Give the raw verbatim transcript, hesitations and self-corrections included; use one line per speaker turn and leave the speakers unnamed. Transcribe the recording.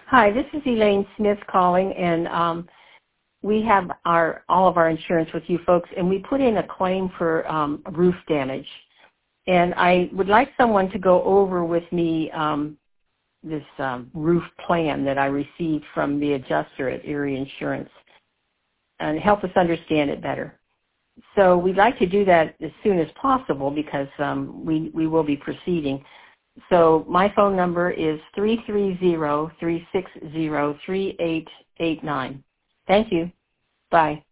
Hi, this is Elaine Smith calling, and um, we have our all of our insurance with you folks, and we put in a claim for um, roof damage. And I would like someone to go over with me um, this um, roof plan that I received from the adjuster at Erie Insurance and help us understand it better. So we'd like to do that as soon as possible because um, we, we will be proceeding. So my phone number is three three zero, three six zero, three eight eight nine. Thank you. Bye.